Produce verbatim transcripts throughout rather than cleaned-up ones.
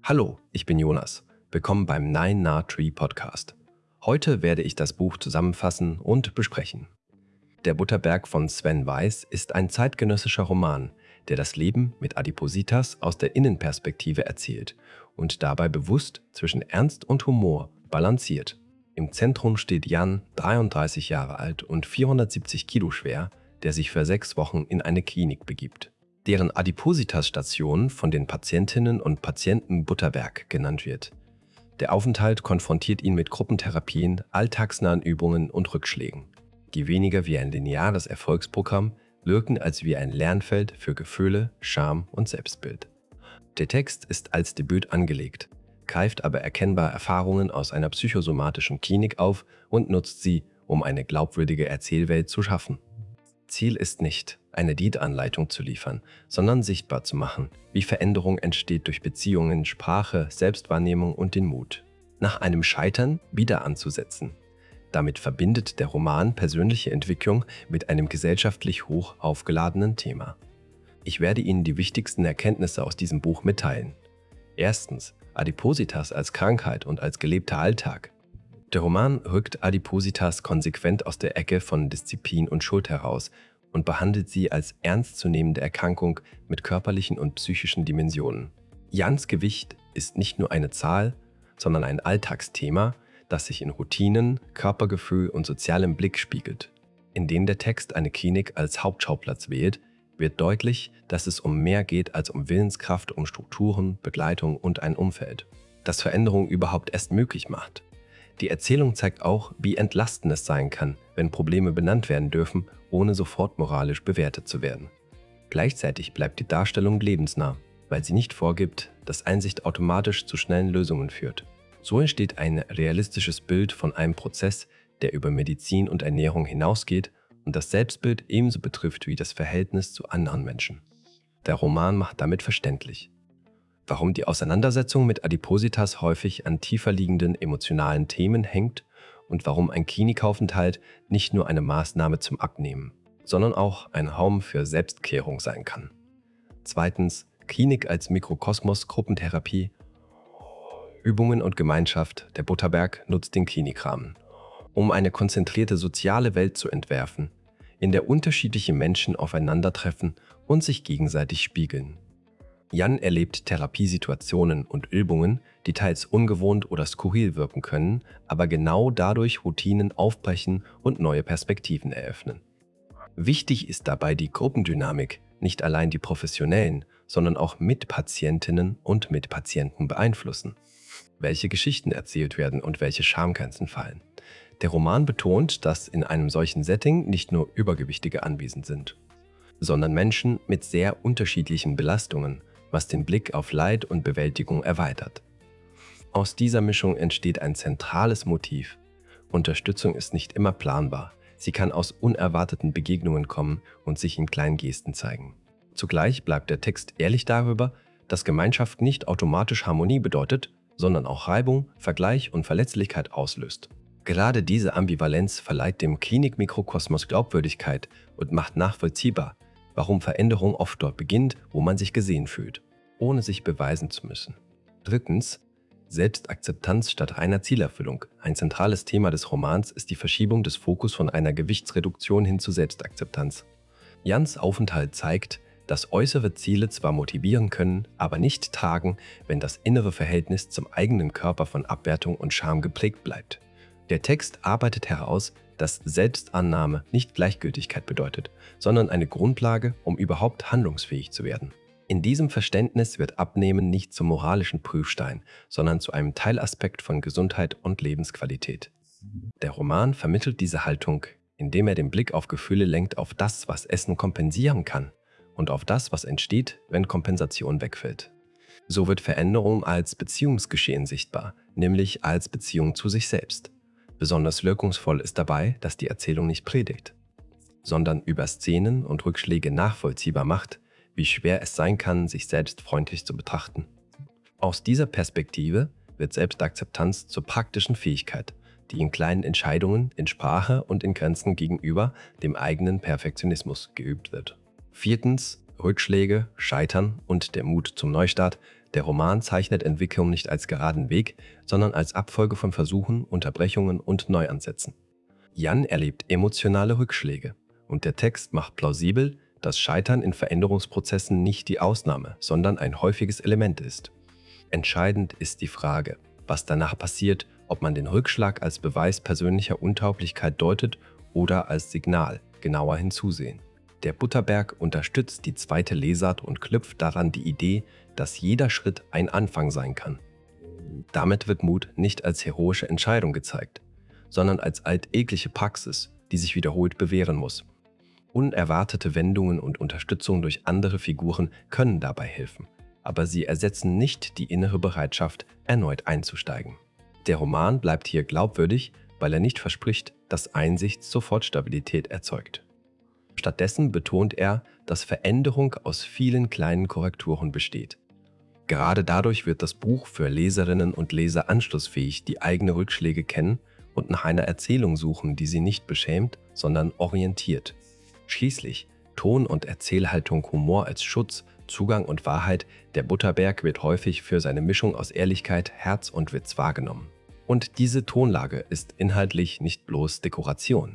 Hallo, ich bin Jonas. Willkommen beim Nine Nah Tree Podcast. Heute werde ich das Buch zusammenfassen und besprechen. Der Butterberg von Sven Weiss ist ein zeitgenössischer Roman, der das Leben mit Adipositas aus der Innenperspektive erzählt und dabei bewusst zwischen Ernst und Humor balanciert. Im Zentrum steht Jan, dreiunddreißig Jahre alt und vierhundertsiebzig Kilo schwer, der sich für sechs Wochen in eine Klinik begibt, deren Adipositas-Station von den Patientinnen und Patienten Butterberg genannt wird. Der Aufenthalt konfrontiert ihn mit Gruppentherapien, alltagsnahen Übungen und Rückschlägen, die weniger wie ein lineares Erfolgsprogramm wirken als wie ein Lernfeld für Gefühle, Scham und Selbstbild. Der Text ist als Debüt angelegt, greift aber erkennbar Erfahrungen aus einer psychosomatischen Klinik auf und nutzt sie, um eine glaubwürdige Erzählwelt zu schaffen. Ziel ist nicht, eine Diätanleitung zu liefern, sondern sichtbar zu machen, wie Veränderung entsteht durch Beziehungen, Sprache, Selbstwahrnehmung und den Mut, nach einem Scheitern wieder anzusetzen. Damit verbindet der Roman persönliche Entwicklung mit einem gesellschaftlich hoch aufgeladenen Thema. Ich werde Ihnen die wichtigsten Erkenntnisse aus diesem Buch mitteilen. Erstens, Adipositas als Krankheit und als gelebter Alltag. Der Roman rückt Adipositas konsequent aus der Ecke von Disziplin und Schuld heraus und behandelt sie als ernstzunehmende Erkrankung mit körperlichen und psychischen Dimensionen. Jans Gewicht ist nicht nur eine Zahl, sondern ein Alltagsthema, das sich in Routinen, Körpergefühl und sozialem Blick spiegelt. Indem der Text eine Klinik als Hauptschauplatz wählt, wird deutlich, dass es um mehr geht als um Willenskraft, um Strukturen, Begleitung und ein Umfeld, das Veränderung überhaupt erst möglich macht. Die Erzählung zeigt auch, wie entlastend es sein kann, wenn Probleme benannt werden dürfen, ohne sofort moralisch bewertet zu werden. Gleichzeitig bleibt die Darstellung lebensnah, weil sie nicht vorgibt, dass Einsicht automatisch zu schnellen Lösungen führt. So entsteht ein realistisches Bild von einem Prozess, der über Medizin und Ernährung hinausgeht und das Selbstbild ebenso betrifft wie das Verhältnis zu anderen Menschen. Der Roman macht damit verständlich, warum die Auseinandersetzung mit Adipositas häufig an tiefer liegenden emotionalen Themen hängt und warum ein Klinikaufenthalt nicht nur eine Maßnahme zum Abnehmen, sondern auch ein Raum für Selbstklärung sein kann. Zweitens, Klinik als Mikrokosmos, Gruppentherapie. Übungen und Gemeinschaft. Der Butterberg nutzt den Klinikrahmen, um eine konzentrierte soziale Welt zu entwerfen, in der unterschiedliche Menschen aufeinandertreffen und sich gegenseitig spiegeln. Jan erlebt Therapiesituationen und Übungen, die teils ungewohnt oder skurril wirken können, aber genau dadurch Routinen aufbrechen und neue Perspektiven eröffnen. Wichtig ist dabei die Gruppendynamik, nicht allein die Professionellen, sondern auch Mitpatientinnen und Mitpatienten beeinflussen, welche Geschichten erzählt werden und welche Schamgrenzen fallen. Der Roman betont, dass in einem solchen Setting nicht nur Übergewichtige anwesend sind, sondern Menschen mit sehr unterschiedlichen Belastungen, was den Blick auf Leid und Bewältigung erweitert. Aus dieser Mischung entsteht ein zentrales Motiv. Unterstützung ist nicht immer planbar. Sie kann aus unerwarteten Begegnungen kommen und sich in kleinen Gesten zeigen. Zugleich bleibt der Text ehrlich darüber, dass Gemeinschaft nicht automatisch Harmonie bedeutet, sondern auch Reibung, Vergleich und Verletzlichkeit auslöst. Gerade diese Ambivalenz verleiht dem Klinik-Mikrokosmos Glaubwürdigkeit und macht nachvollziehbar, warum Veränderung oft dort beginnt, wo man sich gesehen fühlt, ohne sich beweisen zu müssen. Drittens, Selbstakzeptanz statt reiner Zielerfüllung. Ein zentrales Thema des Romans ist die Verschiebung des Fokus von einer Gewichtsreduktion hin zu Selbstakzeptanz. Jans Aufenthalt zeigt, dass äußere Ziele zwar motivieren können, aber nicht tragen, wenn das innere Verhältnis zum eigenen Körper von Abwertung und Scham geprägt bleibt. Der Text arbeitet heraus, dass Selbstannahme nicht Gleichgültigkeit bedeutet, sondern eine Grundlage, um überhaupt handlungsfähig zu werden. In diesem Verständnis wird Abnehmen nicht zum moralischen Prüfstein, sondern zu einem Teilaspekt von Gesundheit und Lebensqualität. Der Roman vermittelt diese Haltung, indem er den Blick auf Gefühle lenkt, auf das, was Essen kompensieren kann und auf das, was entsteht, wenn Kompensation wegfällt. So wird Veränderung als Beziehungsgeschehen sichtbar, nämlich als Beziehung zu sich selbst. Besonders wirkungsvoll ist dabei, dass die Erzählung nicht predigt, sondern über Szenen und Rückschläge nachvollziehbar macht, wie schwer es sein kann, sich selbst freundlich zu betrachten. Aus dieser Perspektive wird Selbstakzeptanz zur praktischen Fähigkeit, die in kleinen Entscheidungen, in Sprache und in Grenzen gegenüber dem eigenen Perfektionismus geübt wird. Viertens, Rückschläge, Scheitern und der Mut zum Neustart Der Roman zeichnet Entwicklung nicht als geraden Weg, sondern als Abfolge von Versuchen, Unterbrechungen und Neuansätzen. Jan erlebt emotionale Rückschläge und der Text macht plausibel, dass Scheitern in Veränderungsprozessen nicht die Ausnahme, sondern ein häufiges Element ist. Entscheidend ist die Frage, was danach passiert, ob man den Rückschlag als Beweis persönlicher Untauglichkeit deutet oder als Signal, genauer hinzusehen. Der Butterberg unterstützt die zweite Lesart und knüpft daran die Idee, dass jeder Schritt ein Anfang sein kann. Damit wird Mut nicht als heroische Entscheidung gezeigt, sondern als alltägliche Praxis, die sich wiederholt bewähren muss. Unerwartete Wendungen und Unterstützung durch andere Figuren können dabei helfen, aber sie ersetzen nicht die innere Bereitschaft, erneut einzusteigen. Der Roman bleibt hier glaubwürdig, weil er nicht verspricht, dass Einsicht sofort Stabilität erzeugt. Stattdessen betont er, dass Veränderung aus vielen kleinen Korrekturen besteht. Gerade dadurch wird das Buch für Leserinnen und Leser anschlussfähig, die eigene Rückschläge kennen und nach einer Erzählung suchen, die sie nicht beschämt, sondern orientiert. Schließlich Ton und Erzählhaltung, Humor als Schutz, Zugang und Wahrheit, der Butterberg wird häufig für seine Mischung aus Ehrlichkeit, Herz und Witz wahrgenommen. Und diese Tonlage ist inhaltlich nicht bloß Dekoration.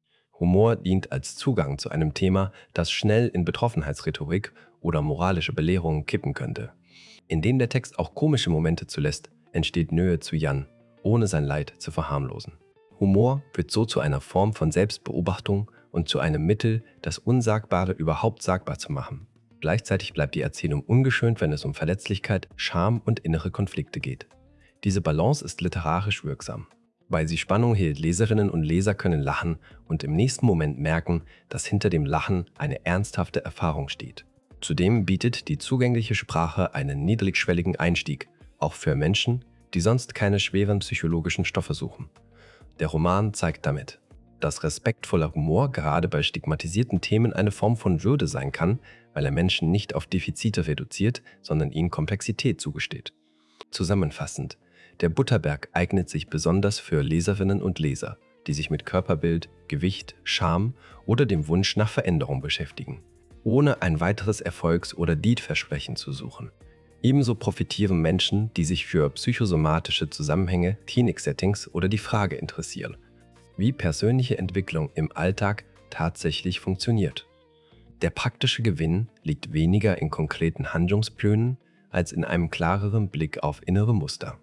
Humor dient als Zugang zu einem Thema, das schnell in Betroffenheitsrhetorik oder moralische Belehrungen kippen könnte. Indem der Text auch komische Momente zulässt, entsteht Nähe zu Jan, ohne sein Leid zu verharmlosen. Humor wird so zu einer Form von Selbstbeobachtung und zu einem Mittel, das Unsagbare überhaupt sagbar zu machen. Gleichzeitig bleibt die Erzählung ungeschönt, wenn es um Verletzlichkeit, Scham und innere Konflikte geht. Diese Balance ist literarisch wirksam, weil sie Spannung hält. Leserinnen und Leser können lachen und im nächsten Moment merken, dass hinter dem Lachen eine ernsthafte Erfahrung steht. Zudem bietet die zugängliche Sprache einen niedrigschwelligen Einstieg, auch für Menschen, die sonst keine schweren psychologischen Stoffe suchen. Der Roman zeigt damit, dass respektvoller Humor gerade bei stigmatisierten Themen eine Form von Würde sein kann, weil er Menschen nicht auf Defizite reduziert, sondern ihnen Komplexität zugesteht. Zusammenfassend, der Butterberg eignet sich besonders für Leserinnen und Leser, die sich mit Körperbild, Gewicht, Scham oder dem Wunsch nach Veränderung beschäftigen, ohne ein weiteres Erfolgs- oder Diätversprechen zu suchen. Ebenso profitieren Menschen, die sich für psychosomatische Zusammenhänge, Klinik-Settings oder die Frage interessieren, wie persönliche Entwicklung im Alltag tatsächlich funktioniert. Der praktische Gewinn liegt weniger in konkreten Handlungsplänen als in einem klareren Blick auf innere Muster.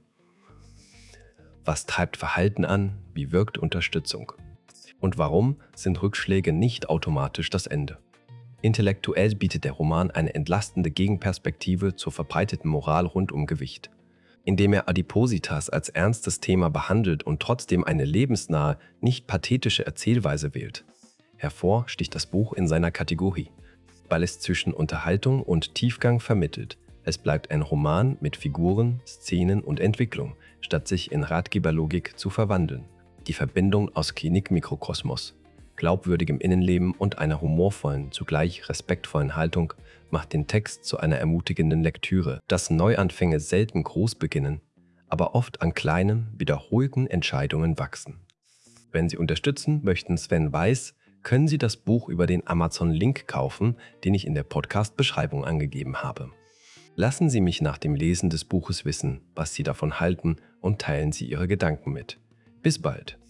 Was treibt Verhalten an? Wie wirkt Unterstützung? Und warum sind Rückschläge nicht automatisch das Ende? Intellektuell bietet der Roman eine entlastende Gegenperspektive zur verbreiteten Moral rund um Gewicht. Indem er Adipositas als ernstes Thema behandelt und trotzdem eine lebensnahe, nicht pathetische Erzählweise wählt. Hervor sticht das Buch in seiner Kategorie, weil es zwischen Unterhaltung und Tiefgang vermittelt. Es bleibt ein Roman mit Figuren, Szenen und Entwicklung, statt sich in Ratgeberlogik zu verwandeln. Die Verbindung aus Klinik-Mikrokosmos, glaubwürdigem Innenleben und einer humorvollen, zugleich respektvollen Haltung macht den Text zu einer ermutigenden Lektüre, dass Neuanfänge selten groß beginnen, aber oft an kleinen, wiederholten Entscheidungen wachsen. Wenn Sie unterstützen möchten Sven Weiß, können Sie das Buch über den Amazon-Link kaufen, den ich in der Podcast-Beschreibung angegeben habe. Lassen Sie mich nach dem Lesen des Buches wissen, was Sie davon halten und teilen Sie Ihre Gedanken mit. Bis bald!